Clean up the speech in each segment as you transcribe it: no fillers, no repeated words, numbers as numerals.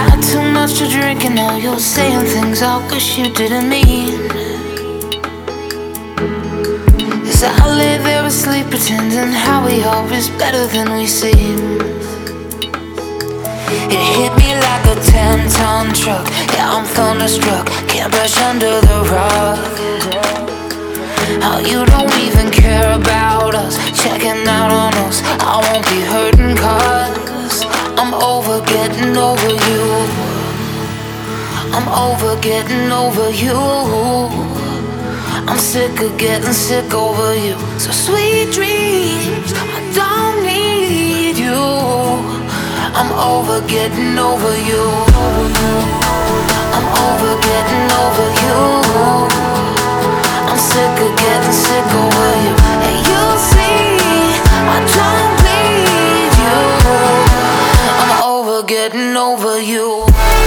had too much to drink and now you're saying things I wish you didn't mean. As I lay there asleep pretending how we are is better than we seem. It hit me like a 10-ton truck. Yeah, I'm thunderstruck, can't brush under the rug. How you don't even care about us, checking out on us. I won't be hurting cause I'm over getting over you. I'm over getting over you. I'm sick of getting sick over you. So sweet dreams, I don't need you. I'm over getting over you. I'm over getting over you. I'm sick of getting sick over you. And you'll see, I don't need you. I'm over getting over you.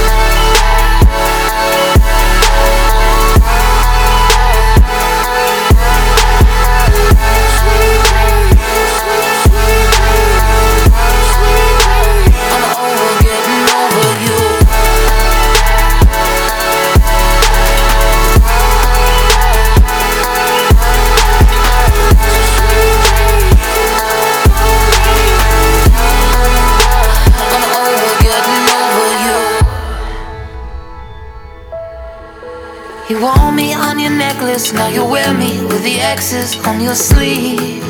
You want me on your necklace, now you wear me with the X's on your sleeve.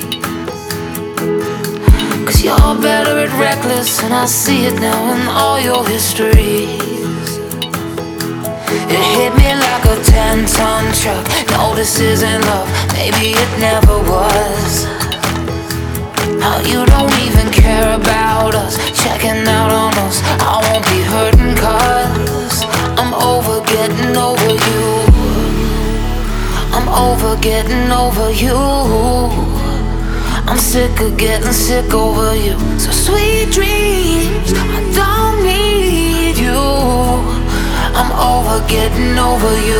Cause you're better at reckless, and I see it now in all your histories. It hit me like a 10-ton truck. No, this isn't love, maybe it never was. How you don't even care about us, checking out on us. I won't be hurting cause I'm over getting over you. I'm over getting over you. I'm sick of getting sick over you. So sweet dreams, I don't need you. I'm over getting over you.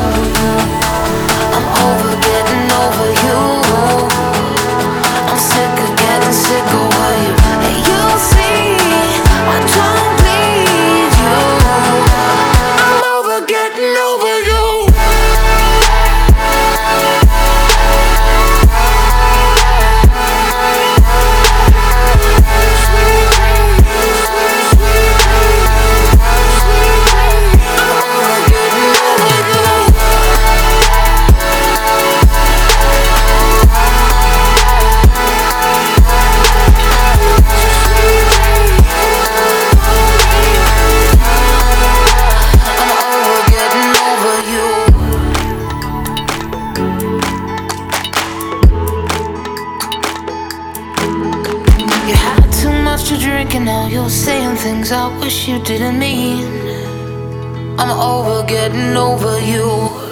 I'm over getting over you. I'm sick of getting sick over you. And you'll see, I don't need you. I'm over getting over you. You had too much to drink and now you're saying things I wish you didn't mean. I'm over getting over you.